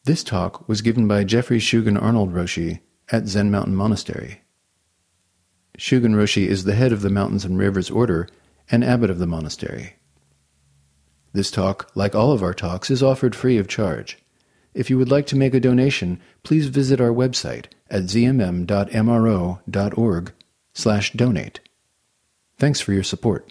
This talk was given by Jeffrey Shugen Arnold Roshi at Zen Mountain Monastery. Shugen Roshi is the head of the Mountains and Rivers Order and abbot of the monastery. This talk, like all of our talks, is offered free of charge. If you would like to make a donation, please visit our website at zmm.mro.org/donate. Thanks for your support.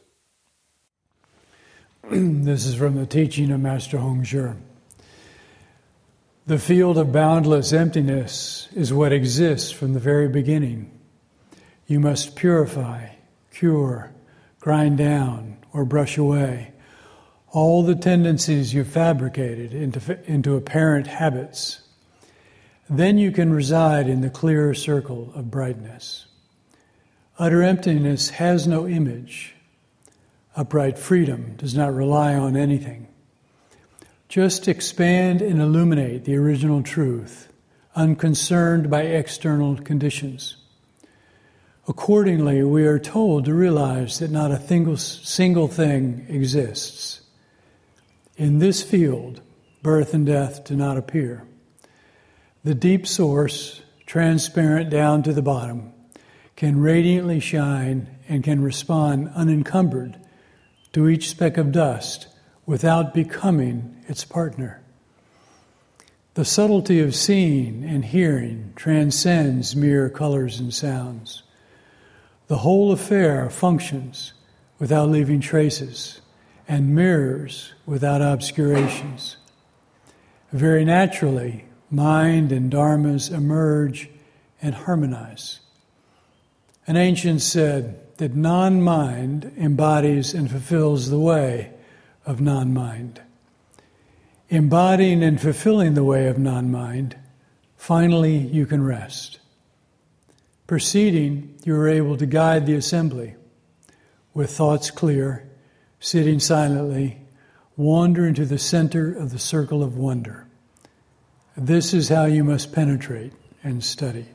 This is from the teaching of Master Hongzhi. The field of boundless emptiness is what exists from the very beginning. You must purify, cure, grind down, or brush away all the tendencies you fabricated into apparent habits. Then you can reside in the clear circle of brightness. Utter emptiness has no image. Upright freedom does not rely on anything. Just expand and illuminate the original truth, unconcerned by external conditions. Accordingly, we are told to realize that not a single thing exists. In this field, birth and death do not appear. The deep source, transparent down to the bottom, can radiantly shine and can respond unencumbered to each speck of dust without becoming its partner. The subtlety of seeing and hearing transcends mere colors and sounds. The whole affair functions without leaving traces and mirrors without obscurations. Very naturally, mind and dharmas emerge and harmonize. An ancient said that non-mind embodies and fulfills the way of non-mind. Embodying and fulfilling the way of non-mind, finally you can rest. Proceeding, you are able to guide the assembly. With thoughts clear, sitting silently, wander into the center of the circle of wonder. This is how you must penetrate and study.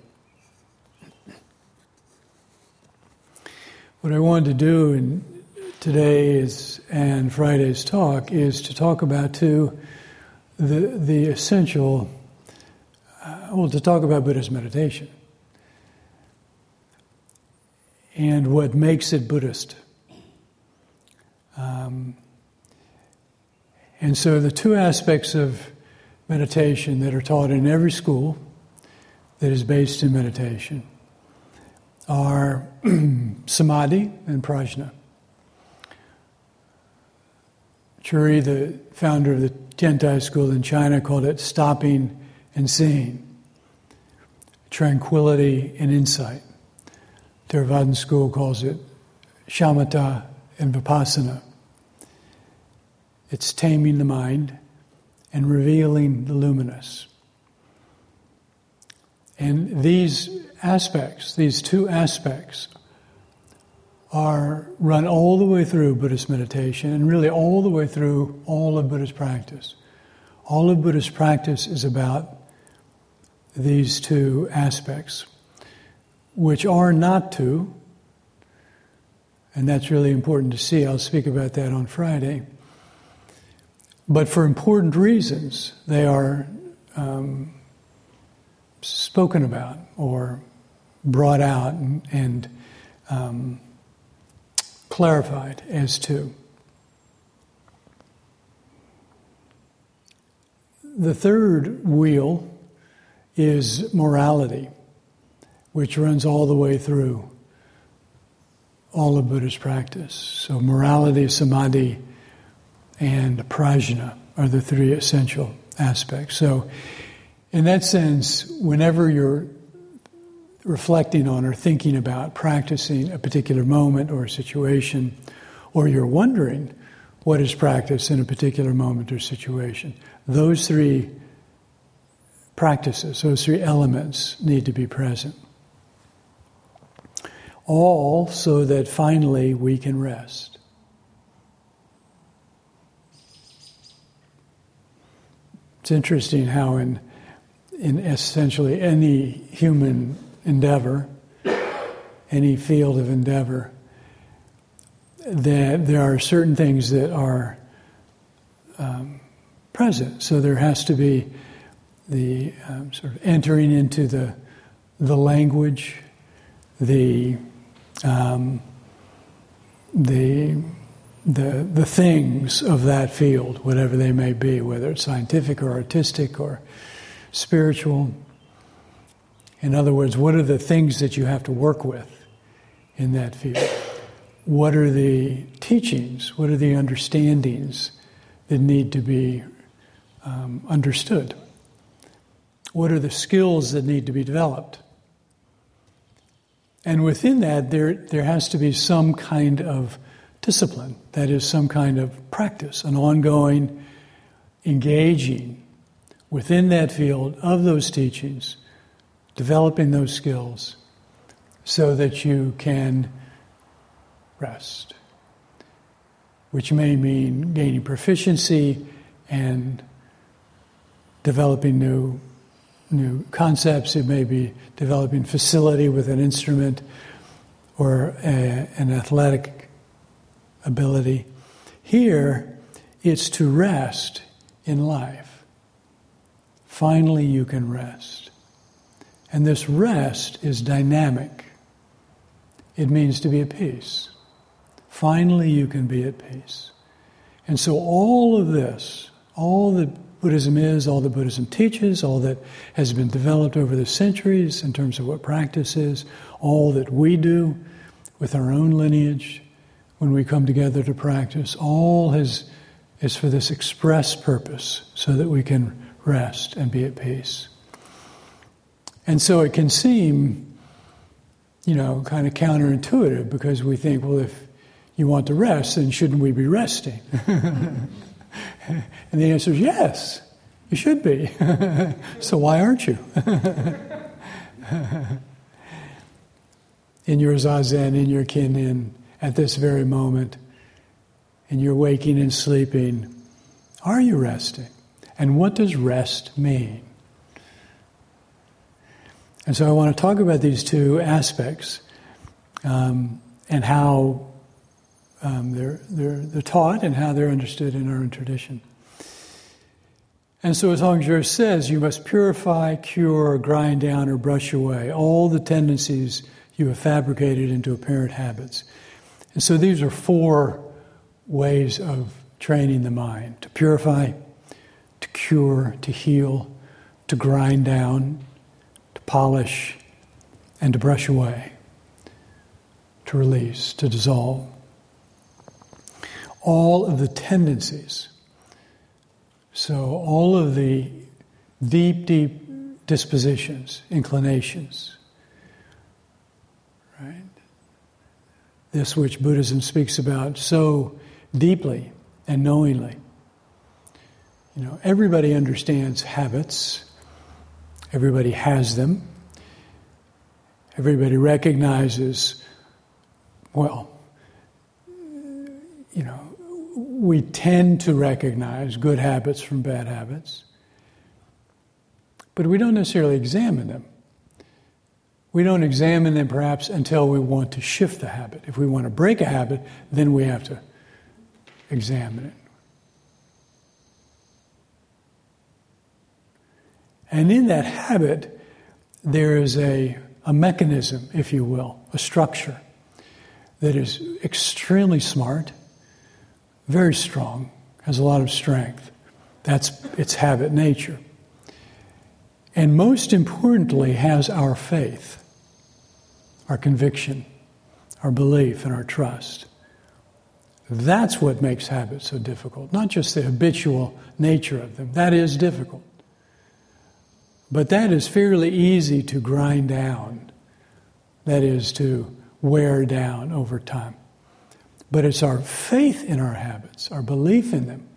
What I wanted to do in today's and Friday's talk is to talk about the essential, to talk about Buddhist meditation and what makes it Buddhist. And so the two aspects of meditation that are taught in every school that is based in meditation are samadhi and prajna. Churi, the founder of the Tiantai school in China, called it stopping and seeing, tranquility and insight. Theravadan school calls it shamatha and vipassana. It's taming the mind and revealing the luminous. And these two aspects, run all the way through Buddhist meditation and really all the way through all of Buddhist practice. All of Buddhist practice is about these two aspects, which are not two, and that's really important to see. I'll speak about that on Friday. But for important reasons, they are spoken about or brought out and clarified as two. The third wheel is morality, which runs all the way through all of Buddhist practice. So morality, samadhi, and prajna are the three essential aspects. So in that sense, whenever you're reflecting on or thinking about practicing a particular moment or a situation, or you're wondering what is practice in a particular moment or situation, those three practices, those three elements need to be present. All so that finally we can rest. It's interesting how in essentially any human endeavor, any field of endeavor, that there are certain things that are present. So there has to be sort of entering into the language, the things of that field, whatever they may be, whether it's scientific or artistic or spiritual. In other words, what are the things that you have to work with in that field? What are the teachings? What are the understandings that need to be understood? What are the skills that need to be developed? And within that, there has to be some kind of discipline, that is, some kind of practice, an ongoing engaging within that field of those teachings, developing those skills so that you can rest, which may mean gaining proficiency and developing new concepts. It may be developing facility with an instrument or an athletic ability. Here, it's to rest in life. Finally, you can rest. And this rest is dynamic. It means to be at peace. Finally, you can be at peace. And so all of this, all that Buddhism is, all that Buddhism teaches, all that has been developed over the centuries in terms of what practice is, all that we do with our own lineage when we come together to practice, all is for this express purpose so that we can rest and be at peace. And so it can seem, kind of counterintuitive because we think, well, if you want to rest, then shouldn't we be resting? And the answer is yes, you should be. So why aren't you? In your zazen, in your kinhin, at this very moment, in your waking and sleeping, are you resting? And what does rest mean? And so I want to talk about these two aspects and how they're taught and how they're understood in our own tradition. And so as Hongzhi says, you must purify, cure, grind down, or brush away all the tendencies you have fabricated into apparent habits. And so these are 4 ways of training the mind: to purify, to cure, to heal, to grind down, to polish, and to brush away, to release, to dissolve. All of the tendencies, so all of the deep dispositions, inclinations, right? This which Buddhism speaks about so deeply and knowingly. Everybody understands habits. Everybody has them. Everybody recognizes, we tend to recognize good habits from bad habits, but we don't necessarily examine them. We don't examine them perhaps until we want to shift the habit. If we want to break a habit, then we have to examine it. And in that habit, there is a mechanism, if you will, a structure that is extremely smart, very strong, has a lot of strength. That's its habit nature. And most importantly, has our faith, our conviction, our belief, and our trust. That's what makes habits so difficult, not just the habitual nature of them. That is difficult. But that is fairly easy to grind down. That is to wear down over time. But it's our faith in our habits, our belief in them,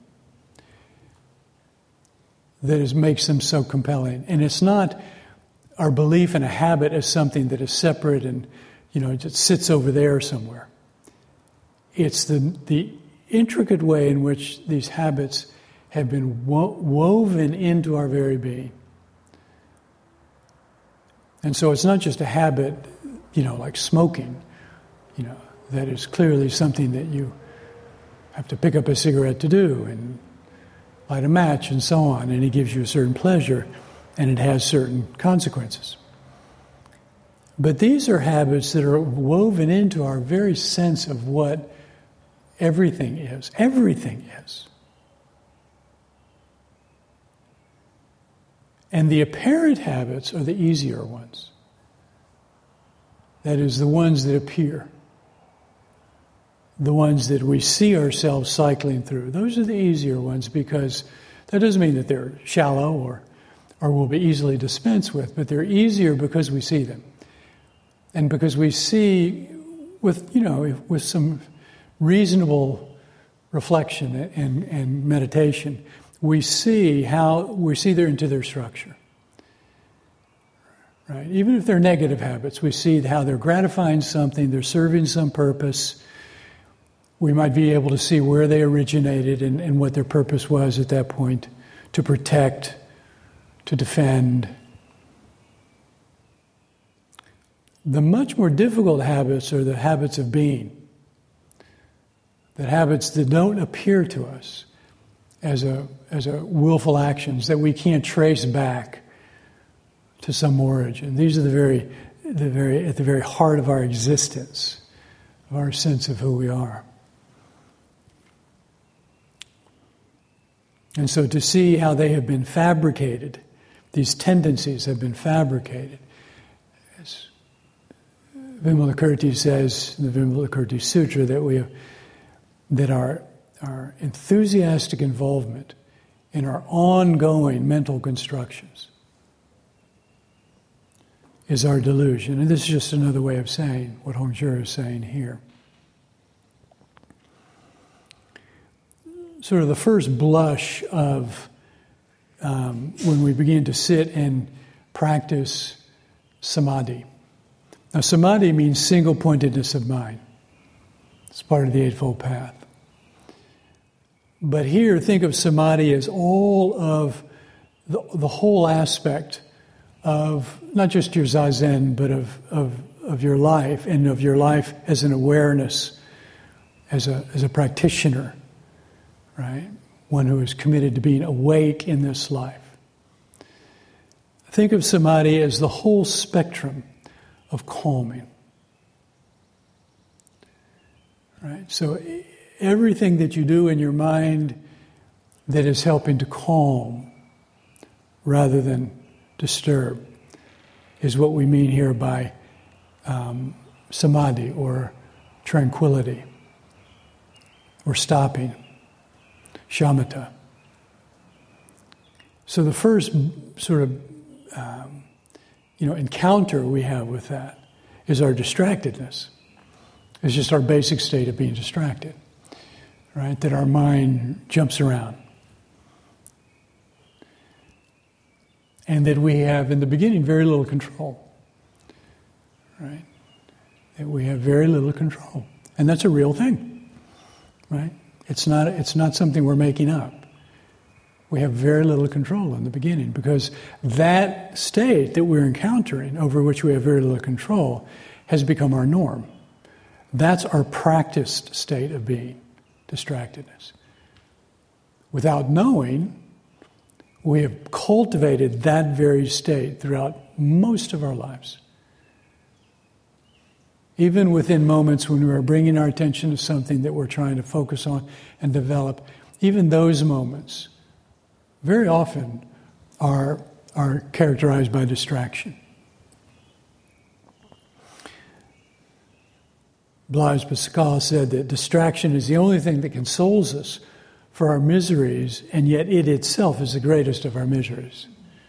that makes them so compelling. And it's not our belief in a habit as something that is separate and, just sits over there somewhere. It's the intricate way in which these habits have been woven into our very being. And so it's not just a habit, like smoking, that is clearly something that you have to pick up a cigarette to do and light a match and so on, and it gives you a certain pleasure. and it has certain consequences. But these are habits that are woven into our very sense of what everything is. Everything is. And the apparent habits are the easier ones. That is, the ones that appear. The ones that we see ourselves cycling through. Those are the easier ones, because that doesn't mean that they're shallow or will be easily dispensed with, but they're easier because we see them. And because we see with some reasonable reflection and meditation, we see into their structure. Right? Even if they're negative habits, we see how they're gratifying something, they're serving some purpose. We might be able to see where they originated and what their purpose was at that point, to protect, to defend. The much more difficult habits are the habits of being. The habits that don't appear to us as a willful actions that we can't trace back to some origin. These are at the very heart of our existence, of our sense of who we are. And so to see how they have been fabricated, these tendencies have been fabricated. As Vimalakirti says in the Vimalakirti Sutra, that our enthusiastic involvement in our ongoing mental constructions is our delusion. And this is just another way of saying what Hongzhi is saying here. Sort of the first blush of when we begin to sit and practice samadhi. Now, samadhi means single-pointedness of mind. It's part of the Eightfold Path. But here, think of samadhi as all of the whole aspect of not just your zazen, but of your life, and of your life as an awareness, as a practitioner, right? One who is committed to being awake in this life. Think of samadhi as the whole spectrum of calming. Right? So everything that you do in your mind that is helping to calm rather than disturb is what we mean here by samadhi, or tranquility, or stopping, shamatha. So the first sort of encounter we have with that is our distractedness. It's just our basic state of being distracted, right? That our mind jumps around. And that we have, in the beginning, very little control, right? That we have very little control. And that's a real thing, right? It's not something we're making up. We have very little control in the beginning, because that state that we're encountering, over which we have very little control, has become our norm. That's our practiced state of being, distractedness. Without knowing, we have cultivated that very state throughout most of our lives. Even within moments when we are bringing our attention to something that we're trying to focus on and develop, even those moments very often are characterized by distraction. Blaise Pascal said that distraction is the only thing that consoles us for our miseries, and yet it itself is the greatest of our miseries.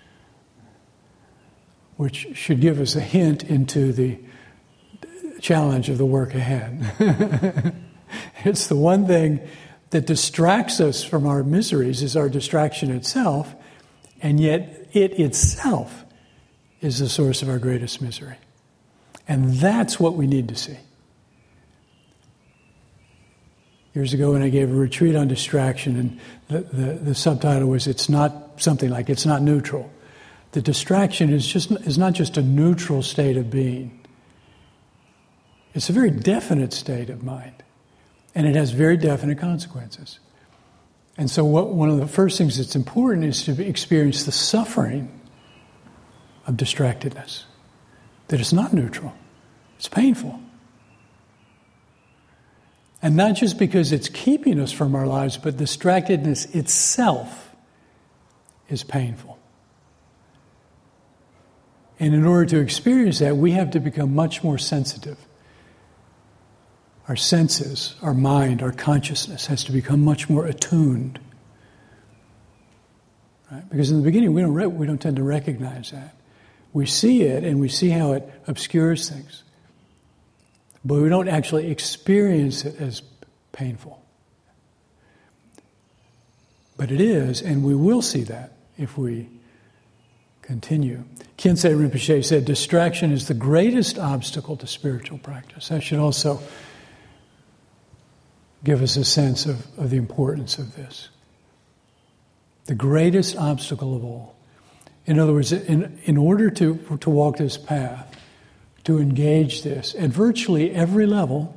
Which should give us a hint into the challenge of the work ahead. It's the one thing that distracts us from our miseries, is our distraction itself, and yet it itself is the source of our greatest misery. And that's what we need to see. Years ago when I gave a retreat on distraction, and the subtitle was, it's not something like, it's not neutral. The distraction is not just a neutral state of being. It's a very definite state of mind. And it has very definite consequences. And so one of the first things that's important is to experience the suffering of distractedness. That it's not neutral. It's painful. And not just because it's keeping us from our lives, but distractedness itself is painful. And in order to experience that, we have to become much more sensitive. Our senses, our mind, our consciousness has to become much more attuned. Right? Because in the beginning, we don't tend to recognize that. We see it, and we see how it obscures things. But we don't actually experience it as painful. But it is, and we will see that if we continue. Khyentse Rinpoche said, distraction is the greatest obstacle to spiritual practice. That should also give us a sense of the importance of this. The greatest obstacle of all. In other words, in order to walk this path, to engage this at virtually every level,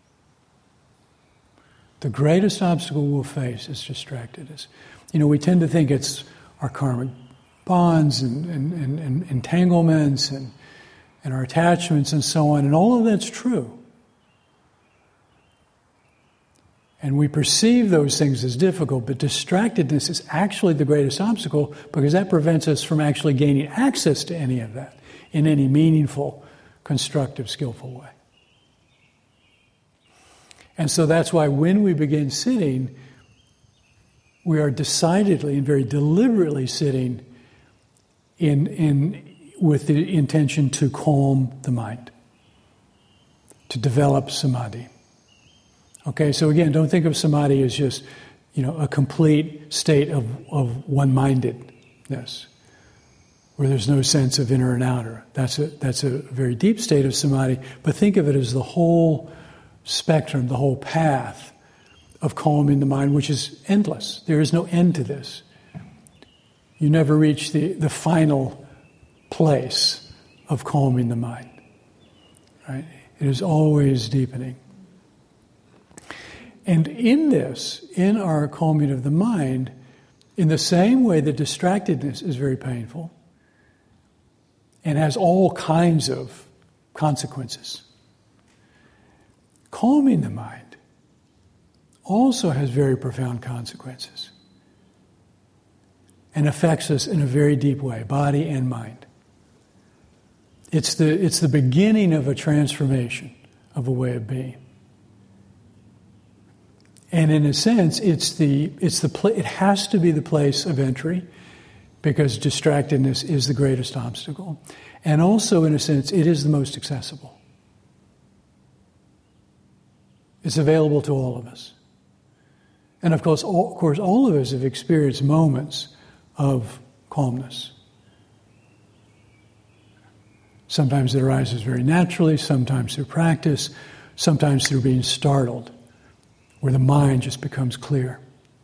the greatest obstacle we'll face is distractedness. We tend to think it's our karmic bonds and entanglements and our attachments and so on, and all of that's true. And we perceive those things as difficult, but distractedness is actually the greatest obstacle because that prevents us from actually gaining access to any of that in any meaningful, constructive, skillful way. And so that's why when we begin sitting, we are decidedly and very deliberately sitting with the intention to calm the mind, to develop samadhi. Okay, so again, don't think of samadhi as just, a complete state of one-mindedness, where there's no sense of inner and outer. That's a very deep state of samadhi, but think of it as the whole spectrum, the whole path of calming the mind, which is endless. There is no end to this. You never reach the final place of calming the mind. Right? It is always deepening. And in this, in our calming of the mind, in the same way that distractedness is very painful and has all kinds of consequences, calming the mind also has very profound consequences and affects us in a very deep way, body and mind. It's the beginning of a transformation of a way of being. And in a sense, it has to be the place of entry because distractedness is the greatest obstacle. And also, in a sense, it is the most accessible. It's available to all of us. And of course, all of us have experienced moments of calmness. Sometimes it arises very naturally, sometimes through practice, sometimes through being startled, where the mind just becomes clear.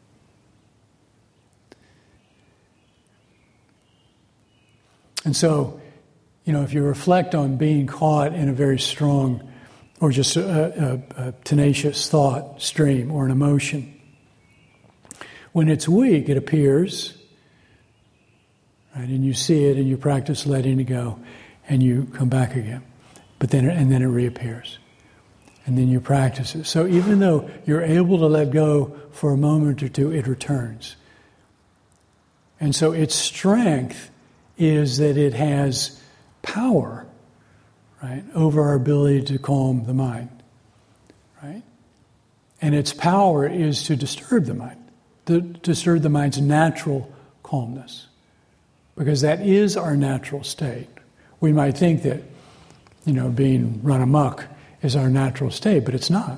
And so, if you reflect on being caught in a very strong or just a tenacious thought stream or an emotion, when it's weak, it appears, right? And you see it and you practice letting it go and you come back again. But then it reappears. And then you practice it. So even though you're able to let go for a moment or two, it returns. And so its strength is that it has power, right, over our ability to calm the mind, right? And its power is to disturb the mind, to disturb the mind's natural calmness, because that is our natural state. We might think that, being run amok is our natural state, but it's not.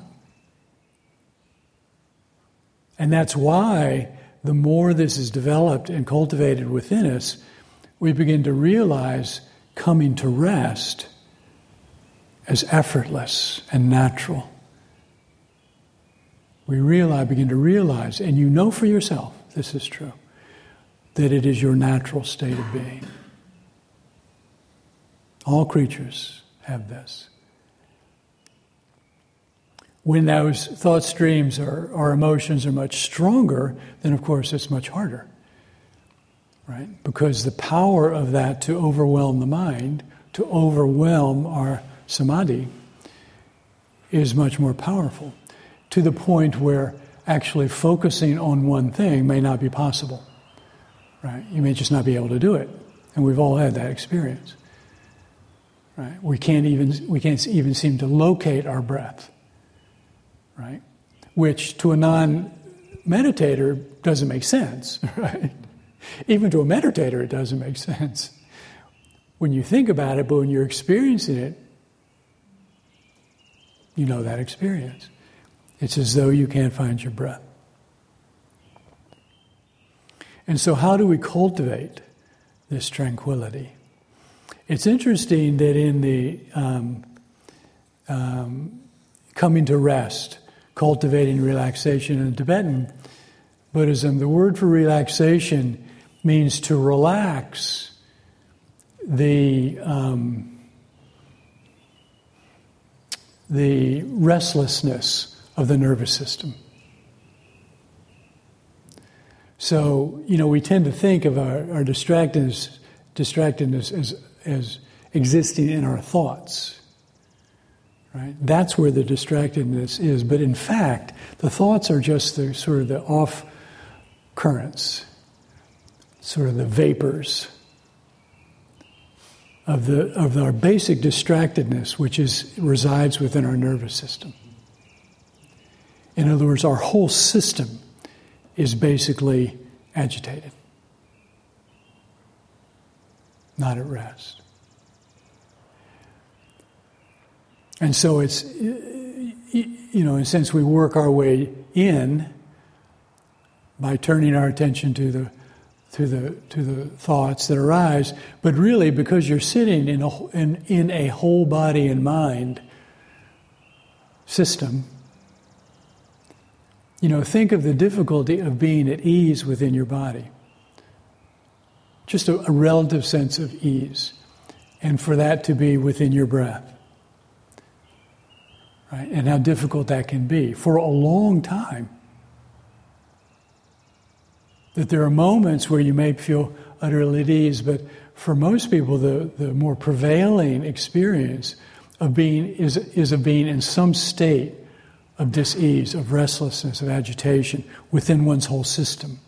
And that's why the more this is developed and cultivated within us, we begin to realize coming to rest as effortless and natural. We begin to realize, and you know for yourself, this is true, that it is your natural state of being. All creatures have this. When those thought streams or emotions are much stronger, then of course it's much harder. right? Because the power of that to overwhelm the mind, to overwhelm our samadhi, is much more powerful, to the point where actually focusing on one thing may not be possible, right? You may just not be able to do it, and we've all had that experience, right? We can't even seem to locate our breath, right? Which to a non-meditator doesn't make sense, right? Even to a meditator, it doesn't make sense when you think about it, but when you're experiencing it, you know that experience. It's as though you can't find your breath. And so how do we cultivate this tranquility? It's interesting that in the coming to rest, cultivating relaxation in Tibetan Buddhism, the word for relaxation means to relax the restlessness of the nervous system. So, we tend to think of our distractedness as existing in our thoughts. Right? That's where the distractedness is. But in fact, the thoughts are just the sort of the off currents, sort of the vapors of our basic distractedness, which resides within our nervous system. In other words, our whole system is basically agitated, not at rest. And so it's, in a sense, we work our way in by turning our attention to the thoughts that arise, but really because you're sitting in a whole body and mind system, think of the difficulty of being at ease within your body. Just a relative sense of ease, and for that to be within your breath. Right? And how difficult that can be for a long time. That there are moments where you may feel utterly at ease, but for most people, the more prevailing experience of being is of being in some state of dis-ease, of restlessness, of agitation within one's whole system.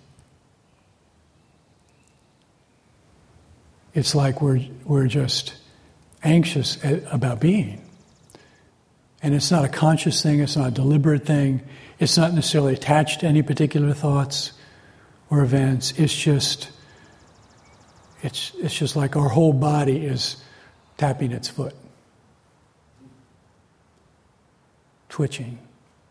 It's like we're just anxious about being. And it's not a conscious thing, it's not a deliberate thing, it's not necessarily attached to any particular thoughts or events. It's just like our whole body is tapping its foot, twitching.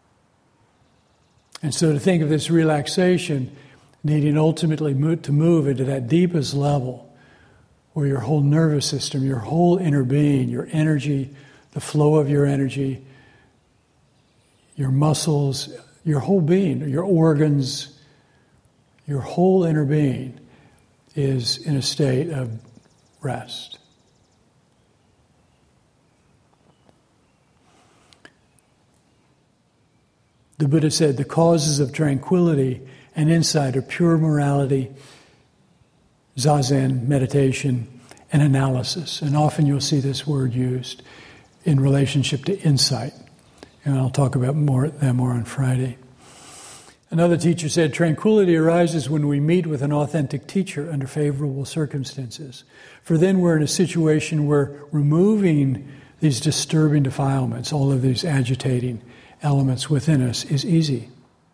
And so to think of this relaxation needing ultimately to move into that deepest level where your whole nervous system, your whole inner being, your energy, the flow of your energy, your muscles, your whole being, your organs, your whole inner being is in a state of rest. The Buddha said the causes of tranquility and insight are pure morality, zazen, meditation, and analysis. And often you'll see this word used in relationship to insight. And I'll talk about that more on Friday. Another teacher said, tranquility arises when we meet with an authentic teacher under favorable circumstances. For then we're in a situation where removing these disturbing defilements, all of these agitating elements within us, is easy.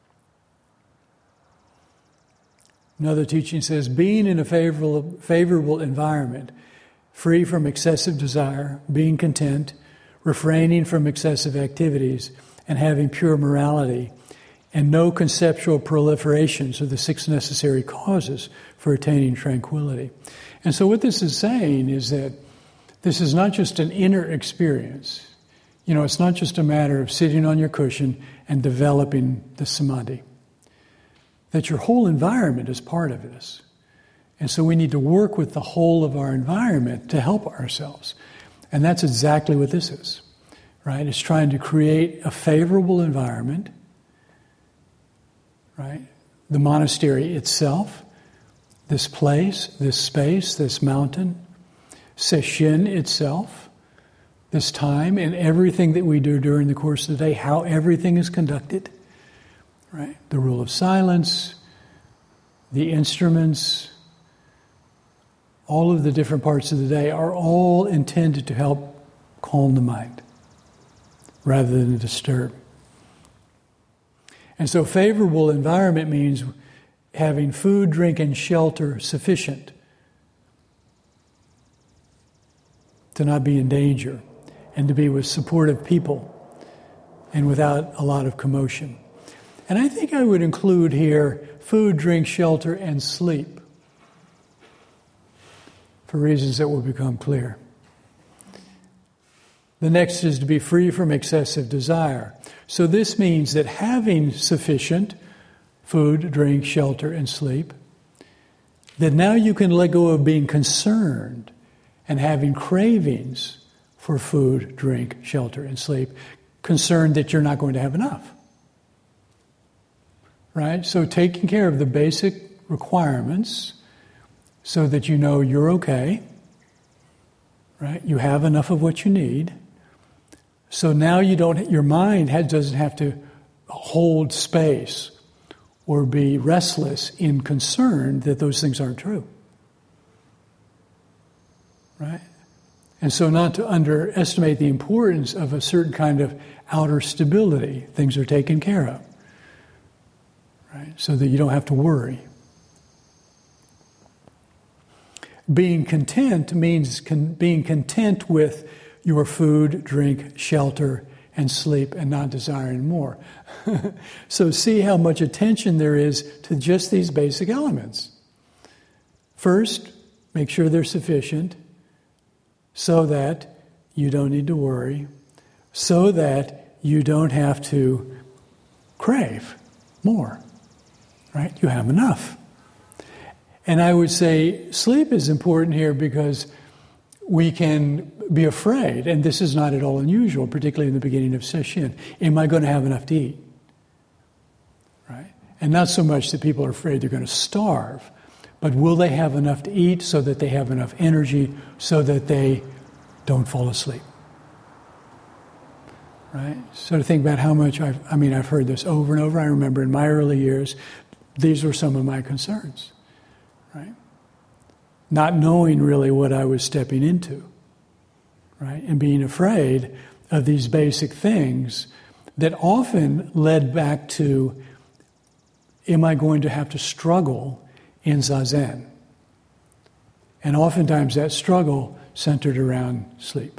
Another teaching says, being in a favorable environment, free from excessive desire, being content, refraining from excessive activities, and having pure morality, and no conceptual proliferations are the 6 necessary causes for attaining tranquility. And so what this is saying is that this is not just an inner experience. It's not just a matter of sitting on your cushion and developing the samadhi. That your whole environment is part of this. And so we need to work with the whole of our environment to help ourselves. And that's exactly what this is, right? It's trying to create a favorable environment, right? The monastery itself, this place, this space, this mountain, Sesshin itself, this time, and everything that we do during the course of the day, how everything is conducted, right? The rule of silence, the instruments, all of the different parts of the day are all intended to help calm the mind rather than disturb. And so favorable environment means having food, drink, and shelter sufficient to not be in danger and to be with supportive people and without a lot of commotion. And I think I would include here food, drink, shelter, and sleep for reasons that will become clear. The next is to be free from excessive desire. So this means that having sufficient food, drink, shelter, and sleep, that now you can let go of being concerned and having cravings for food, drink, shelter, and sleep, concerned that you're not going to have enough. Right? So taking care of the basic requirements so that you know you're okay, right? You have enough of what you need. So now your mind doesn't have to hold space or be restless in concern that those things aren't true. Right? And so not to underestimate the importance of a certain kind of outer stability. Things are taken care of. Right? So that you don't have to worry. Being content means being content with your food, drink, shelter, and sleep, and not desiring more. So see how much attention there is to just these basic elements. First, make sure they're sufficient so that you don't need to worry, so that you don't have to crave more, right? You have enough. And I would say sleep is important here because we can be afraid, and this is not at all unusual, particularly in the beginning of Sesshin. Am I going to have enough to eat? Right? And not so much that people are afraid they're going to starve, but will they have enough to eat so that they have enough energy so that they don't fall asleep? Right? So to think about how much I've heard this over and over. I remember in my early years, these were some of my concerns. Right? Not knowing really what I was stepping into, right? And being afraid of these basic things that often led back to, am I going to have to struggle in Zazen? And oftentimes that struggle centered around sleep.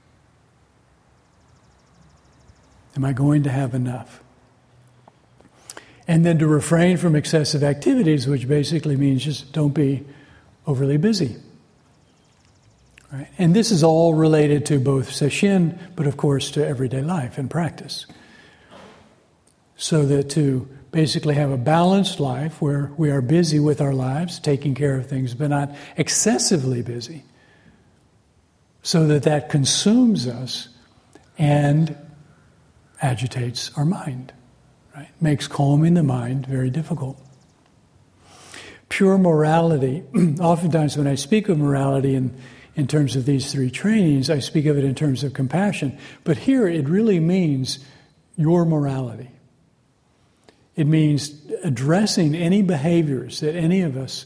Am I going to have enough? And then to refrain from excessive activities, which basically means just don't be overly busy. Right? And this is all related to both Sesshin, but of course to everyday life and practice. So that to basically have a balanced life where we are busy with our lives, taking care of things, but not excessively busy. So that consumes us and agitates our mind. Right? Makes calming the mind very difficult. Pure morality. Oftentimes when I speak of morality in terms of these three trainings, I speak of it in terms of compassion. But here it really means your morality. It means addressing any behaviors that any of us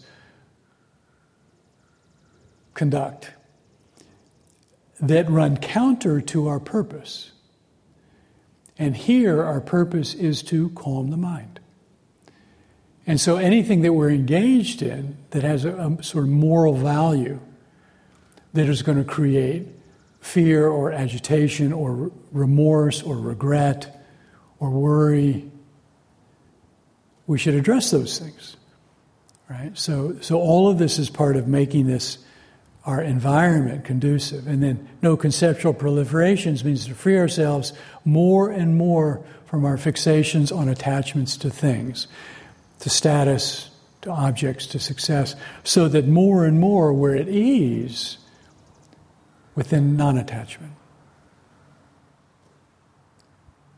conduct that run counter to our purpose. And here our purpose is to calm the mind. And so anything that we're engaged in that has a sort of moral value that is going to create fear or agitation or remorse or regret or worry, we should address those things. Right? So all of this is part of making this our environment conducive. And then no conceptual proliferations means to free ourselves more and more from our fixations on attachments to things, to status, to objects, to success, so that more and more we're at ease within non-attachment.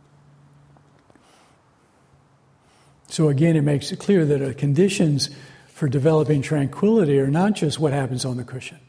So again, it makes it clear that the conditions for developing tranquility are not just what happens on the cushion.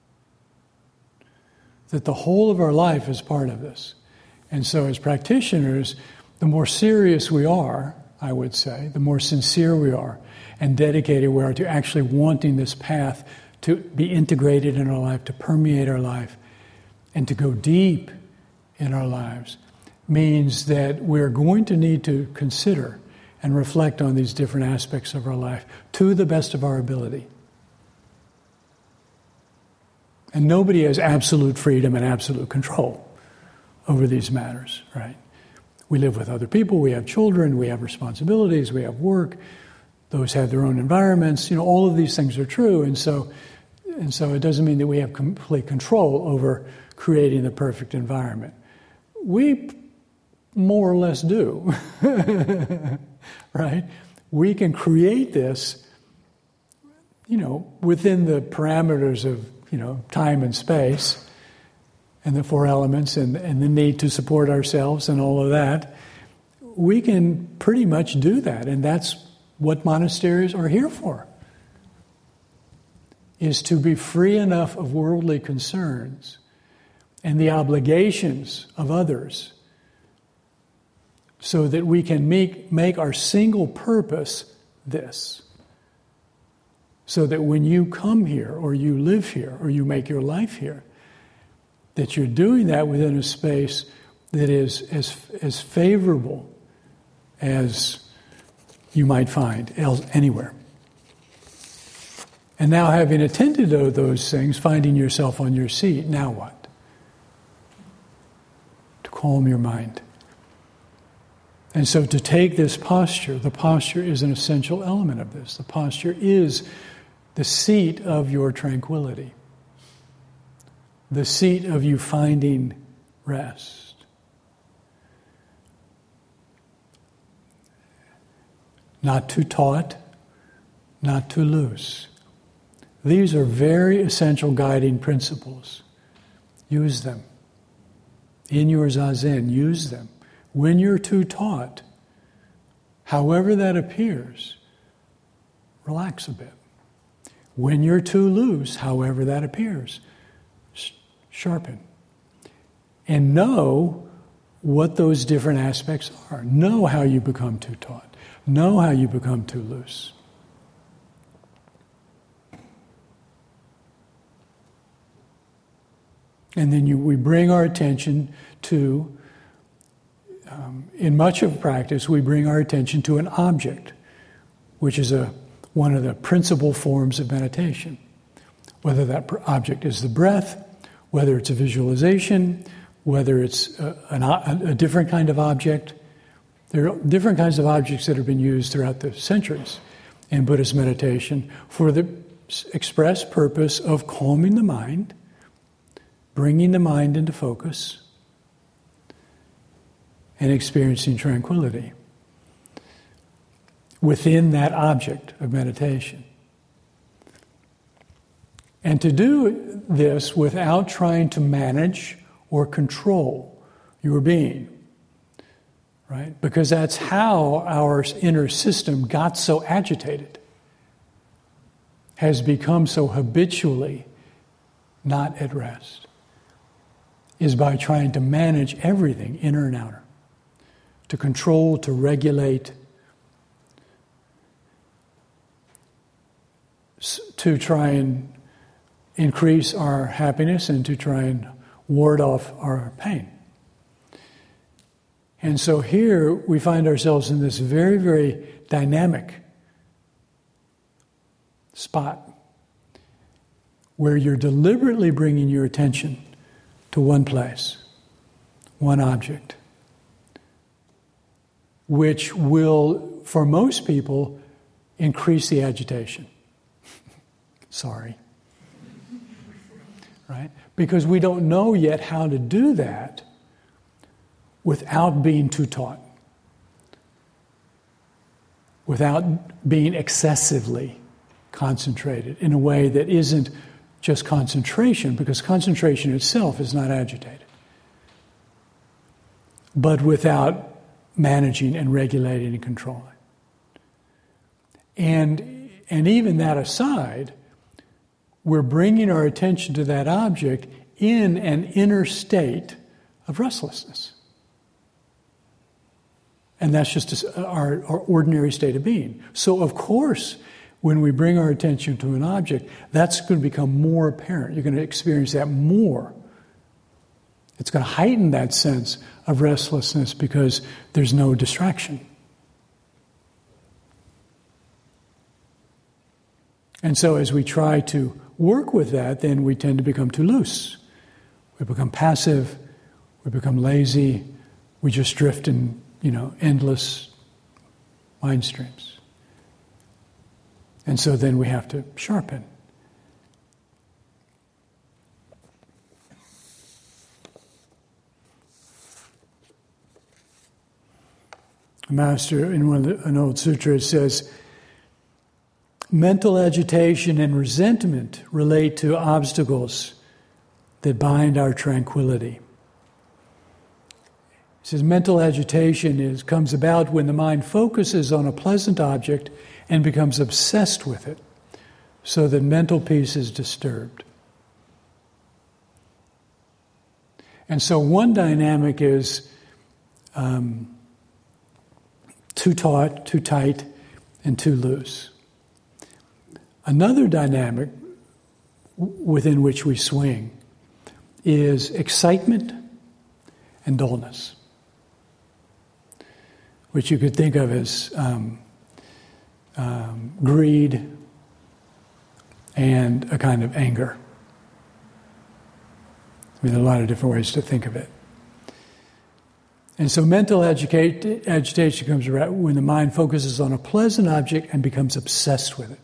That the whole of our life is part of this. And so as practitioners, the more serious we are, I would say, the more sincere we are and dedicated we are to actually wanting this path to be integrated in our life, to permeate our life, and to go deep in our lives, means that we're going to need to consider and reflect on these different aspects of our life to the best of our ability. And nobody has absolute freedom and absolute control over these matters, right? We live with other people, we have children, we have responsibilities, we have work, those have their own environments, all of these things are true, and so it doesn't mean that we have complete control over creating the perfect environment. We more or less do, right? We can create this, within the parameters of, time and space, and the four elements, and the need to support ourselves and all of that. We can pretty much do that, and that's what monasteries are here for, is to be free enough of worldly concerns and the obligations of others so that we can make our single purpose this. So that when you come here, or you live here, or you make your life here, that you're doing that within a space that is as favorable as you might find anywhere. And now, having attended to those things, finding yourself on your seat, now what? To calm your mind. And so to take this posture, the posture is an essential element of this. The posture is the seat of your tranquility, the seat of you finding rest. Not too taut, not too loose. These are very essential guiding principles. Use them. In your zazen, use them. When you're too taut, however that appears, relax a bit. When you're too loose, however that appears, sharpen. And know what those different aspects are. Know how you become too taut. Know how you become too loose. And then we bring our attention to, in much of practice, we bring our attention to an object, which is one of the principal forms of meditation. Whether that object is the breath, whether it's a visualization, whether it's a different kind of object. There are different kinds of objects that have been used throughout the centuries in Buddhist meditation for the express purpose of calming the mind, bringing the mind into focus, and experiencing tranquility within that object of meditation. And to do this without trying to manage or control your being, right? Because that's how our inner system got so agitated, has become so habitually not at rest, is by trying to manage everything, inner and outer, to control, to regulate, to try and increase our happiness and to try and ward off our pain. And so here we find ourselves in this very, very dynamic spot where you're deliberately bringing your attention to one place, one object, which will, for most people, increase the agitation. Sorry. Right? Because we don't know yet how to do that without being too taut, without being excessively concentrated in a way that isn't just concentration, because concentration itself is not agitated, but without managing and regulating and controlling. And And even that aside, we're bringing our attention to that object in an inner state of restlessness. And that's just our ordinary state of being. So, of course, when we bring our attention to an object, that's going to become more apparent. You're going to experience that more. It's going to heighten that sense of restlessness because there's no distraction. And so as we try to work with that, then we tend to become too loose. We become passive, we become lazy, we just drift in, endless mind streams. And so then we have to sharpen. A master in an old sutra says, mental agitation and resentment relate to obstacles that bind our tranquility. He says mental agitation comes about when the mind focuses on a pleasant object and becomes obsessed with it, so that mental peace is disturbed. And so one dynamic is too taut, too tight, and too loose. Another dynamic within which we swing is excitement and dullness, which you could think of as greed and a kind of anger. I mean, there are a lot of different ways to think of it. And so mental agitation comes around when the mind focuses on a pleasant object and becomes obsessed with it.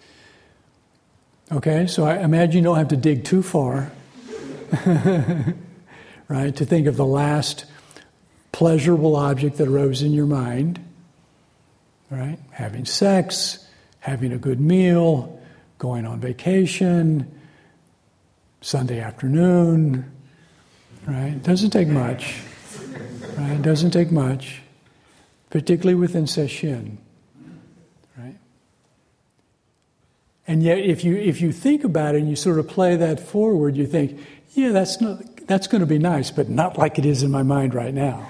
Okay, so I imagine you don't have to dig too far, right, to think of the last pleasurable object that arose in your mind, right? Having sex, having a good meal, going on vacation, Sunday afternoon, right? It doesn't take much, right? It doesn't take much, particularly within sesshin. And yet, if you think about it and you sort of play that forward, you think, yeah, that's going to be nice, but not like it is in my mind right now.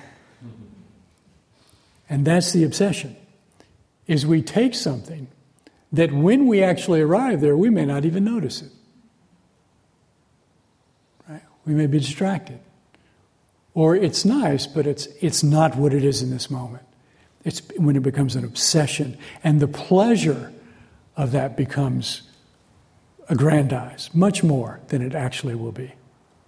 And that's the obsession, is we take something that when we actually arrive there, we may not even notice it. Right? We may be distracted. Or it's nice, but it's not what it is in this moment. It's when it becomes an obsession. And the pleasure of that becomes aggrandized, much more than it actually will be.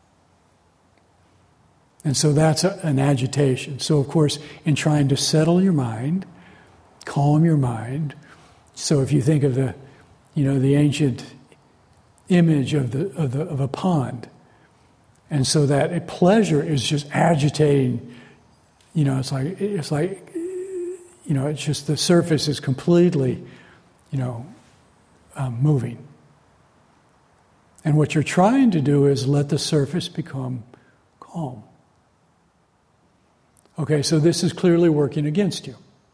And so that's an agitation. So of course, in trying to settle your mind, calm your mind, so if you think of the ancient image of a pond, and so that a pleasure is just agitating, it's just the surface is completely, moving. And what you're trying to do is let the surface become calm. Okay, so this is clearly working against you.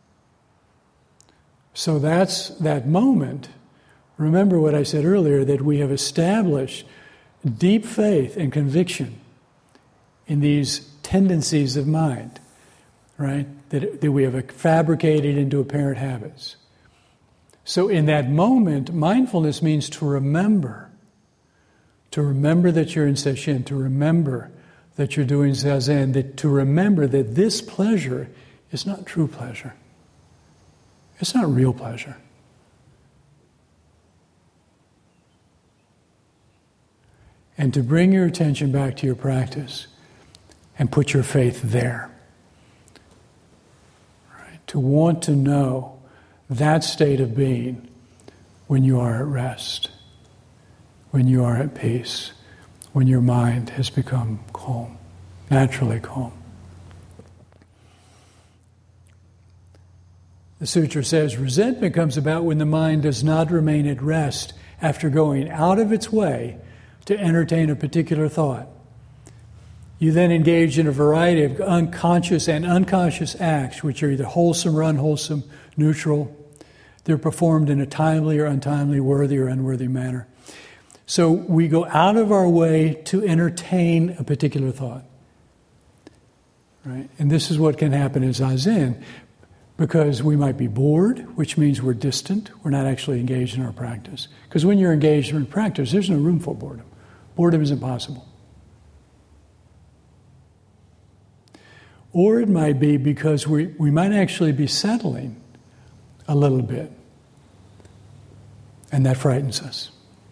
So that's that moment. Remember what I said earlier, that we have established deep faith and conviction in these tendencies of mind, right? That we have fabricated into apparent habits. So in that moment, mindfulness means to remember that you're in sesshin, to remember that you're doing zazen, to remember that this pleasure is not true pleasure. It's not real pleasure. And to bring your attention back to your practice and put your faith there. Right? To want to know that state of being when you are at rest, when you are at peace, when your mind has become calm, naturally calm. The sutra says, resentment comes about when the mind does not remain at rest after going out of its way to entertain a particular thought. You then engage in a variety of unconscious and unconscious acts, which are either wholesome or unwholesome, neutral, They're performed in a timely or untimely, worthy or unworthy manner. So we go out of our way to entertain a particular thought. Right? And this is what can happen in Zazen, because we might be bored, which means we're distant. We're not actually engaged in our practice. Because when you're engaged in practice, there's no room for boredom. Boredom is impossible. Or it might be because we might actually be settling a little bit. And that frightens us.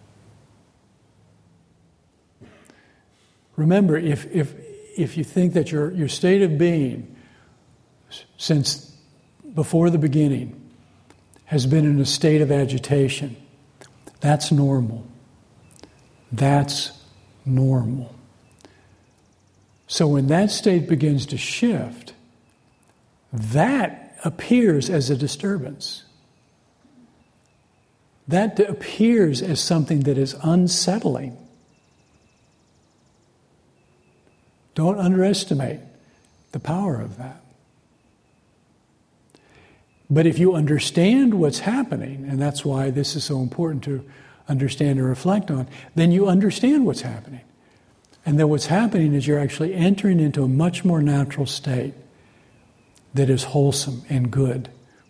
Remember, if you think that your state of being since before the beginning has been in a state of agitation, that's normal. That's normal. So when that state begins to shift, that appears as a disturbance. That appears as something that is unsettling. Don't underestimate the power of that. But if you understand what's happening, and that's why this is so important to understand and reflect on, then you understand what's happening. And then what's happening is you're actually entering into a much more natural state that is wholesome and good.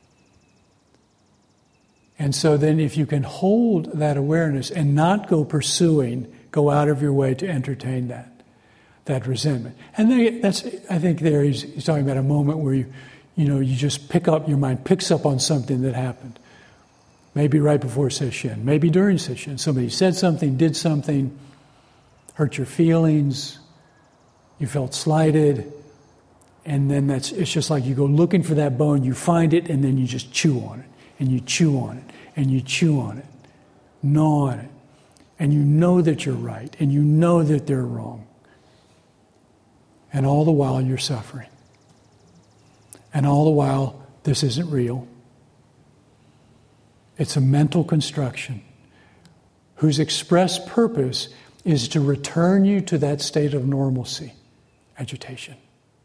And so then if you can hold that awareness and not go go out of your way to entertain that resentment. And that's, I think there he's talking about a moment where you just your mind picks up on something that happened. Maybe right before sesshin, maybe during sesshin. Somebody said something, did something, hurt your feelings, you felt slighted, and then it's just like you go looking for that bone, you find it, and then you just chew on it, and you chew on it, and you chew on it, gnaw on it, and you know that you're right, and you know that they're wrong. And all the while you're suffering. And all the while this isn't real. It's a mental construction whose express purpose is to return you to that state of normalcy, agitation.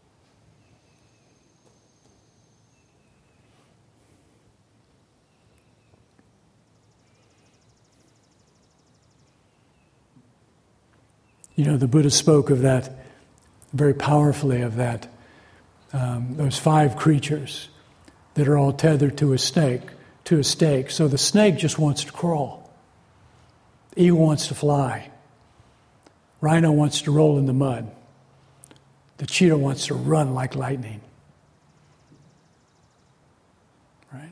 The Buddha spoke of that very powerfully, of that, those 5 creatures that are all tethered to a stake. So the snake just wants to crawl. The eagle wants to fly. Rhino wants to roll in the mud. The cheetah wants to run like lightning. Right?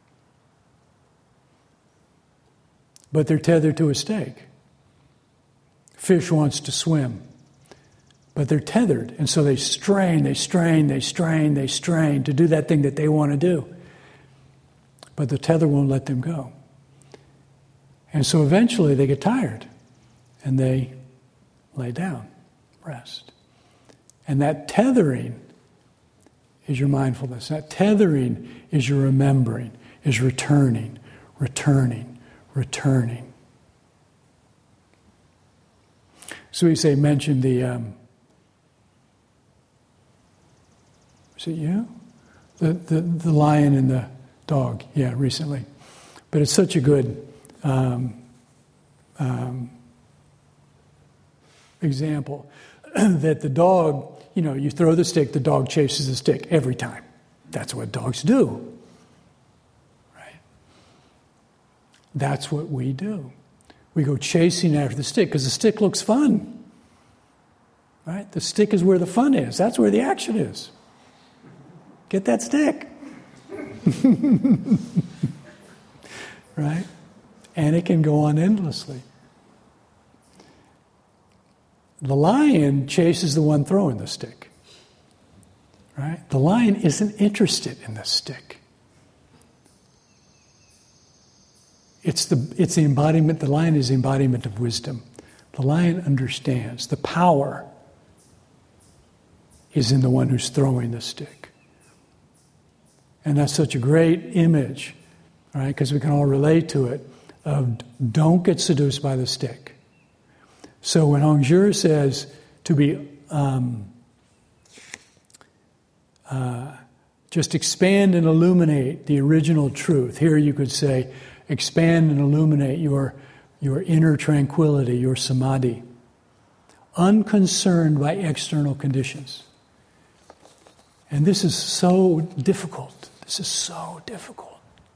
But they're tethered to a stake. Fish wants to swim. But they're tethered, and so they strain to do that thing that they want to do. But the tether won't let them go. And so eventually they get tired, and they lay down, rest. And that tethering is your mindfulness. That tethering is your remembering, is returning. So we mention the... is it you? The lion and the dog, recently. But it's such a good example that the dog, you throw the stick, the dog chases the stick every time. That's what dogs do. Right? That's what we do. We go chasing after the stick because the stick looks fun. Right? The stick is where the fun is. That's where the action is. Get that stick. Right? And it can go on endlessly. The lion chases the one throwing the stick. Right? The lion isn't interested in the stick. It's the embodiment, the lion is the embodiment of wisdom. The lion understands. The power is in the one who's throwing the stick. And that's such a great image, right? Because we can all relate to it, of don't get seduced by the stick. So when Hongzhi Just expand and illuminate the original truth. Here you could say, expand and illuminate your inner tranquility, your samadhi. Unconcerned by external conditions. And this is so difficult. This is so difficult.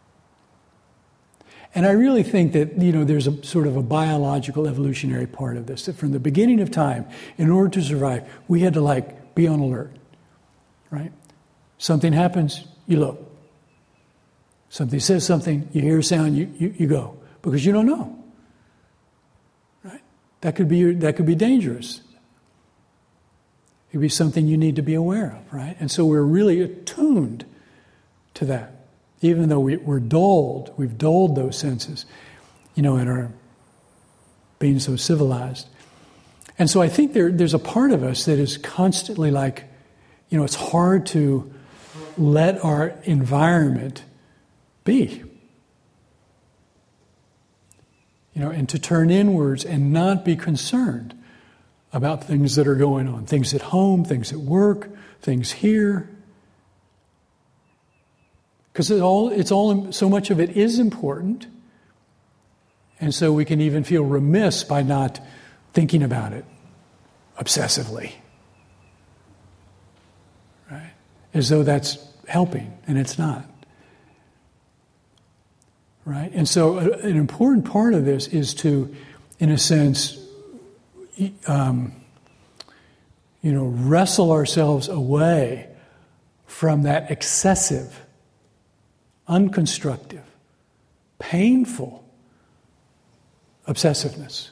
And I really think that, there's a sort of a biological evolutionary part of this. That from the beginning of time, in order to survive, we had to be on alert. Right? Something happens, you look. Somebody says something, you hear a sound, you go. Because you don't know. Right? That could be dangerous. It could be something you need to be aware of, right? And so we're really attuned to that. Even though we've dulled those senses, in our being so civilized. And so I think there's a part of us that is constantly it's hard to let our environment be. And to turn inwards and not be concerned about things that are going on. Things at home, things at work, things here. Because so much of it is important. And so we can even feel remiss by not thinking about it obsessively. Right? As though that's helping, and it's not. Right? And so an important part of this is to, in a sense, wrestle ourselves away from that excessive, unconstructive, painful obsessiveness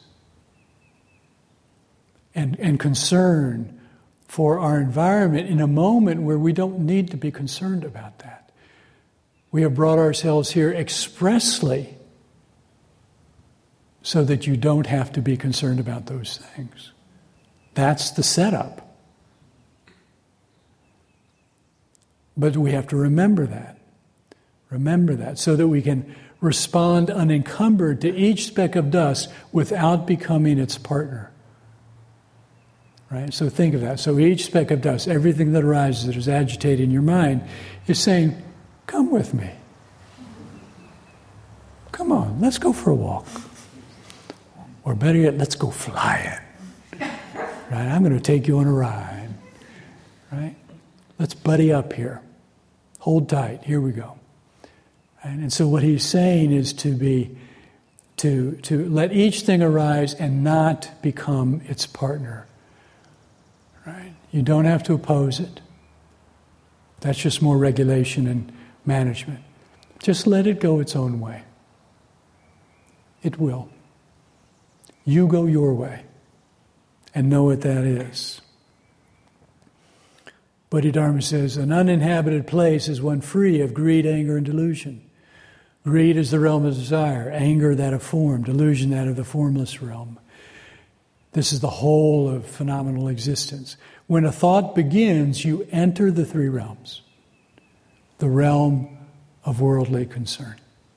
and concern for our environment in a moment where we don't need to be concerned about that. We have brought ourselves here expressly so that you don't have to be concerned about those things. That's the setup. But we have to remember that. Remember that so that we can respond unencumbered to each speck of dust without becoming its partner. Right? So think of that. So each speck of dust, everything that arises that is agitating your mind, is saying, come with me. Come on, let's go for a walk. Or better yet, let's go flying. Right? I'm going to take you on a ride. Right? Let's buddy up here. Hold tight. Here we go. And so what he's saying is to let each thing arise and not become its partner. Right? You don't have to oppose it. That's just more regulation and management. Just let it go its own way. It will. You go your way and know what that is. Bodhidharma says, an uninhabited place is one free of greed, anger, and delusion. Greed is the realm of desire, anger that of form, delusion that of the formless realm. This is the whole of phenomenal existence. When a thought begins, you enter the three realms. The realm of worldly concern.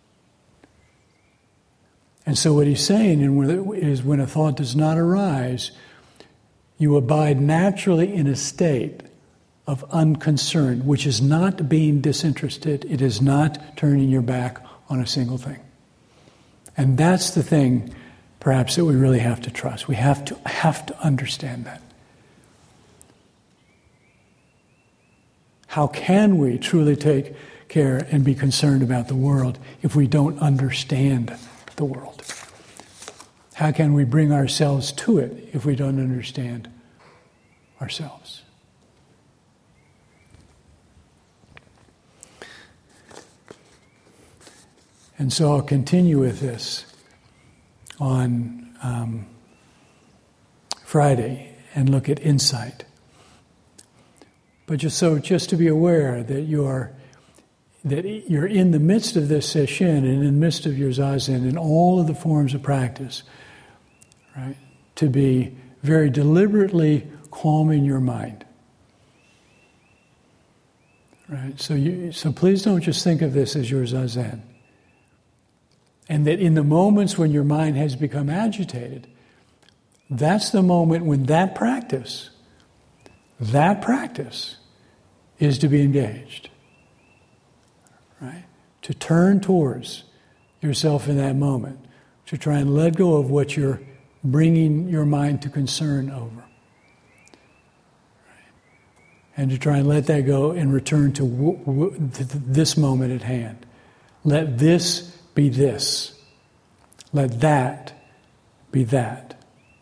And so what he's saying is when a thought does not arise, you abide naturally in a state of unconcern, which is not being disinterested. It is not turning your back on a single thing. And that's the thing, perhaps, that we really have to trust. We have to understand that. How can we truly take care and be concerned about the world if we don't understand the world? How can we bring ourselves to it if we don't understand ourselves? And so I'll continue with this on Friday and look at insight. But just to be aware that you're in the midst of this session and in the midst of your zazen and all of the forms of practice, right? To be very deliberately calming your mind. Right? So please don't just think of this as your zazen. And that in the moments when your mind has become agitated, that's the moment when that practice is to be engaged. right? To turn towards yourself in that moment, to try and let go of what you're bringing your mind to concern over. Right? And to try and let that go and return to this moment at hand. Let this be this. Let that be that.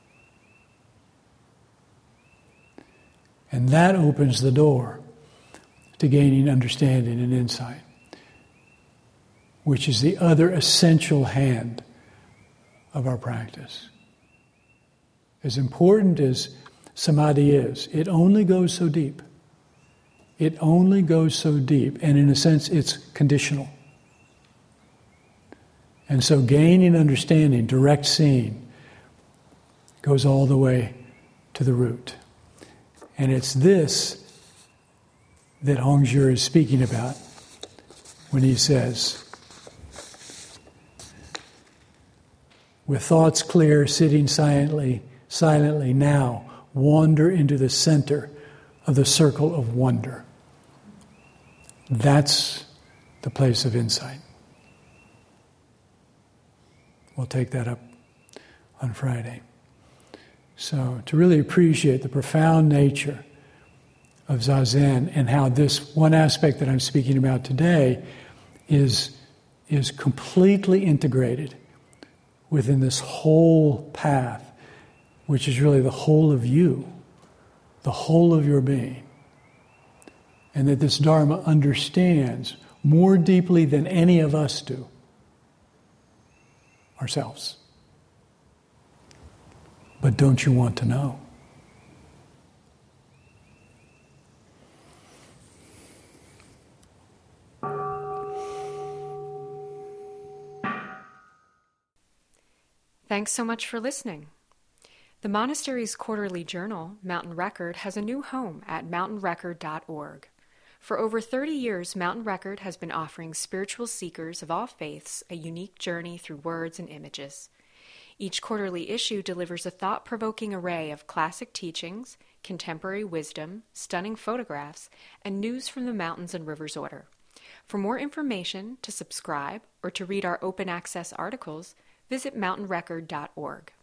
And that opens the door to gaining understanding and insight, which is the other essential hand of our practice. As important as samadhi is, it only goes so deep. It only goes so deep, and in a sense it's conditional. And so gaining understanding, direct seeing, goes all the way to the root. And it's this that Hongzhi is speaking about when he says, with thoughts clear, sitting silently now, wander into the center of the circle of wonder. That's the place of insight. We'll take that up on Friday. So to really appreciate the profound nature of Zazen and how this one aspect that I'm speaking about today is completely integrated within this whole path, which is really the whole of you, the whole of your being. And that this Dharma understands more deeply than any of us do ourselves. But don't you want to know? Thanks so much for listening. The monastery's quarterly journal, Mountain Record, has a new home at mountainrecord.org. For over 30 years, Mountain Record has been offering spiritual seekers of all faiths a unique journey through words and images. Each quarterly issue delivers a thought-provoking array of classic teachings, contemporary wisdom, stunning photographs, and news from the Mountains and Rivers Order. For more information, to subscribe, or to read our open access articles, visit mountainrecord.org.